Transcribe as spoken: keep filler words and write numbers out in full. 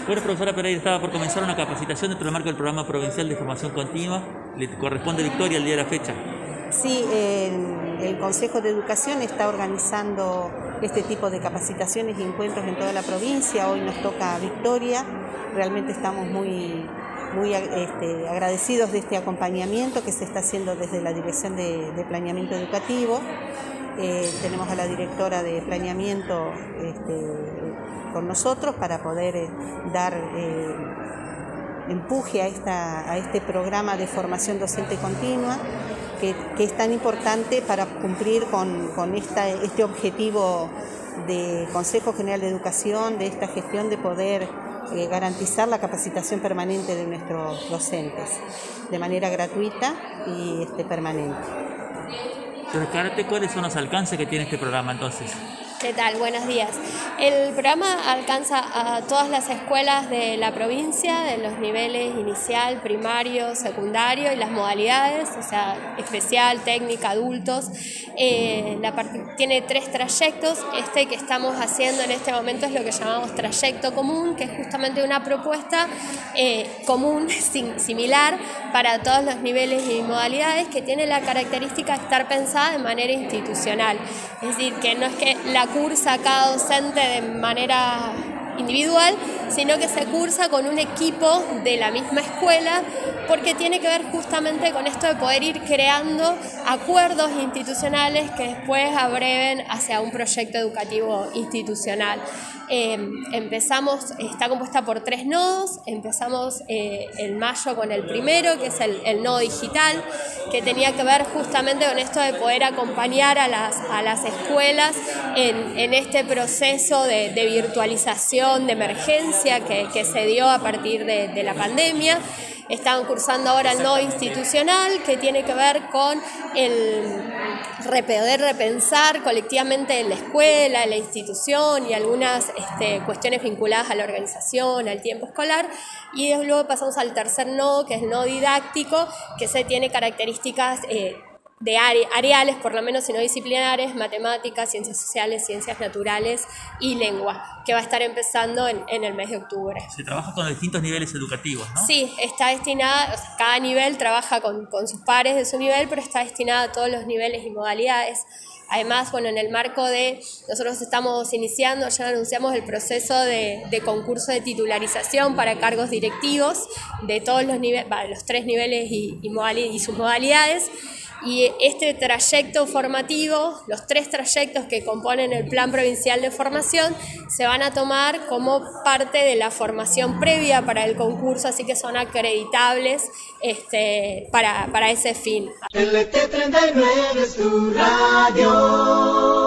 Bueno, profesora Pereira, estaba por comenzar una capacitación dentro del marco del Programa Provincial de Formación Continua. ¿Le corresponde Victoria el día de la fecha? Sí, el, el Consejo de Educación está organizando este tipo de capacitaciones y encuentros en toda la provincia. Hoy nos toca a Victoria. Realmente estamos muy, muy este, agradecidos de este acompañamiento que se está haciendo desde la Dirección de, de Planeamiento Educativo. Eh, tenemos a la directora de Planeamiento este, con nosotros para poder eh, dar eh, empuje a, esta, a este programa de formación docente continua que, que es tan importante para cumplir con, con esta, este objetivo de Consejo General de Educación, de esta gestión de poder eh, garantizar la capacitación permanente de nuestros docentes de manera gratuita y este, permanente. Descárate cuáles son los alcances que tiene este programa entonces. ¿Qué tal? Buenos días. El programa alcanza a todas las escuelas de la provincia, de los niveles inicial, primario, secundario y las modalidades, o sea, especial, técnica, adultos. Eh, la part- tiene tres trayectos. Este que estamos haciendo en este momento es lo que llamamos trayecto común, que es justamente una propuesta eh, común, sim- similar, para todos los niveles y modalidades, que tiene la característica de estar pensada de manera institucional. Es decir, que no es que la cursa cada docente de manera individual, sino que se cursa con un equipo de la misma escuela, porque tiene que ver justamente con esto de poder ir creando acuerdos institucionales que después abreven hacia un proyecto educativo institucional. Eh, empezamos, está compuesta por tres nodos. Empezamos eh, en mayo con el primero, que es el, el nodo digital, que tenía que ver justamente con esto de poder acompañar a las, a las escuelas en, en este proceso de, de virtualización, de emergencia que, que se dio a partir de, de la pandemia. Están cursando ahora el nodo institucional, que tiene que ver con el poder repensar colectivamente en la escuela, en la institución y algunas este, cuestiones vinculadas a la organización, al tiempo escolar. Y luego pasamos al tercer nodo, que es el nodo didáctico, que se tiene características eh, de are- areales, por lo menos, sino disciplinares: matemáticas, ciencias sociales, ciencias naturales y lengua, que va a estar empezando en, en el mes de octubre. Se trabaja con distintos niveles educativos, ¿no? Sí, está destinada, o sea, cada nivel trabaja con, con sus pares de su nivel, pero está destinada a todos los niveles y modalidades. Además, bueno, en el marco de, nosotros estamos iniciando, ya anunciamos el proceso de, de concurso de titularización para cargos directivos de todos los niveles, los tres niveles y, y, modalidades, y sus modalidades. Y este trayecto formativo, los tres trayectos que componen el Plan Provincial de Formación, se van a tomar como parte de la formación previa para el concurso, así que son acreditables este, para, para ese fin. L T treinta y nueve es tu radio.